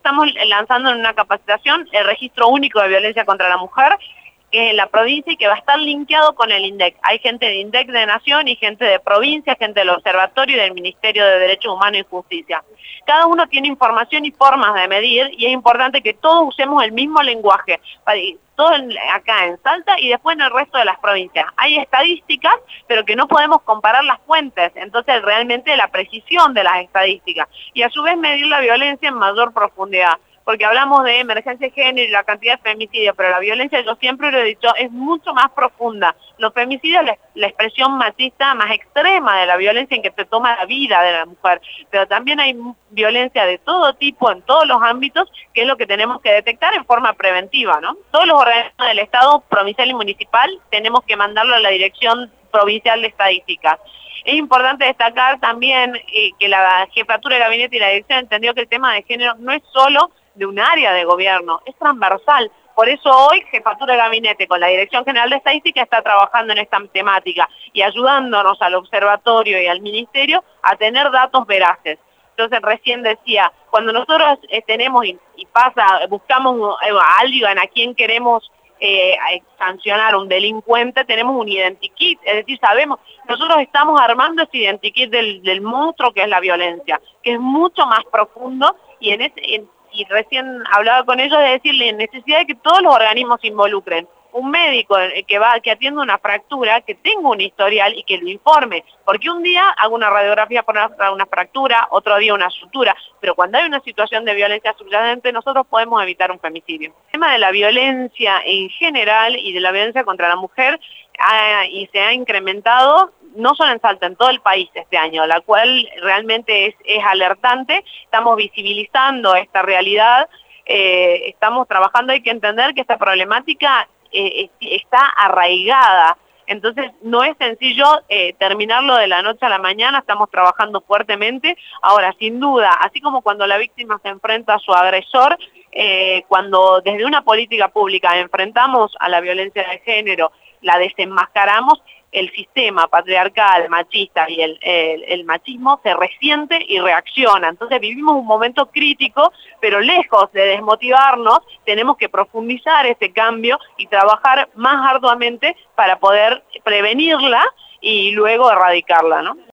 estamos lanzando en una capacitación el registro único de violencia contra la mujer, que es en la provincia y que va a estar linkeado con el INDEC. Hay gente de INDEC de Nación y gente de provincia, gente del Observatorio y del Ministerio de Derechos Humanos y Justicia. Cada uno tiene información y formas de medir y es importante que todos usemos el mismo lenguaje, todo acá en Salta y después en el resto de las provincias. Hay estadísticas, pero que no podemos comparar las fuentes, entonces realmente la precisión de las estadísticas y a su vez medir la violencia en mayor profundidad. Porque hablamos de emergencia de género y la cantidad de femicidios, pero la violencia, yo siempre lo he dicho, es mucho más profunda. Los femicidios es la expresión machista más extrema de la violencia en que se toma la vida de la mujer, pero también hay violencia de todo tipo en todos los ámbitos, que es lo que tenemos que detectar en forma preventiva, ¿no? Todos los organismos del Estado, provincial y municipal, tenemos que mandarlo a la Dirección Provincial de Estadísticas. Es importante destacar también que la Jefatura de Gabinete y la Dirección entendió que el tema de género no es solo de un área de gobierno, es transversal. Por eso hoy Jefatura de Gabinete con la Dirección General de Estadística está trabajando en esta temática y ayudándonos al observatorio y al ministerio a tener datos veraces. Entonces recién decía, cuando nosotros tenemos buscamos a alguien a quien queremos sancionar, un delincuente, tenemos un identikit, es decir, sabemos, nosotros estamos armando ese identikit del monstruo que es la violencia, que es mucho más profundo y recién hablaba con ellos de decirle necesidad de que todos los organismos se involucren. Un médico que atienda una fractura, que tenga un historial y que lo informe, porque un día hago una radiografía por una fractura, otro día una sutura, pero cuando hay una situación de violencia subyacente nosotros podemos evitar un femicidio. El tema de la violencia en general y de la violencia contra la mujer se ha incrementado no solo en Salta, en todo el país este año, la cual realmente es alertante. Estamos visibilizando esta realidad, estamos trabajando, hay que entender que esta problemática está arraigada, entonces no es sencillo terminarlo de la noche a la mañana, estamos trabajando fuertemente. Ahora, sin duda, así como cuando la víctima se enfrenta a su agresor, cuando desde una política pública enfrentamos a la violencia de género, la desenmascaramos, el sistema patriarcal, machista y el machismo se resiente y reacciona. Entonces vivimos un momento crítico, pero lejos de desmotivarnos, tenemos que profundizar ese cambio y trabajar más arduamente para poder prevenirla y luego erradicarla, ¿no?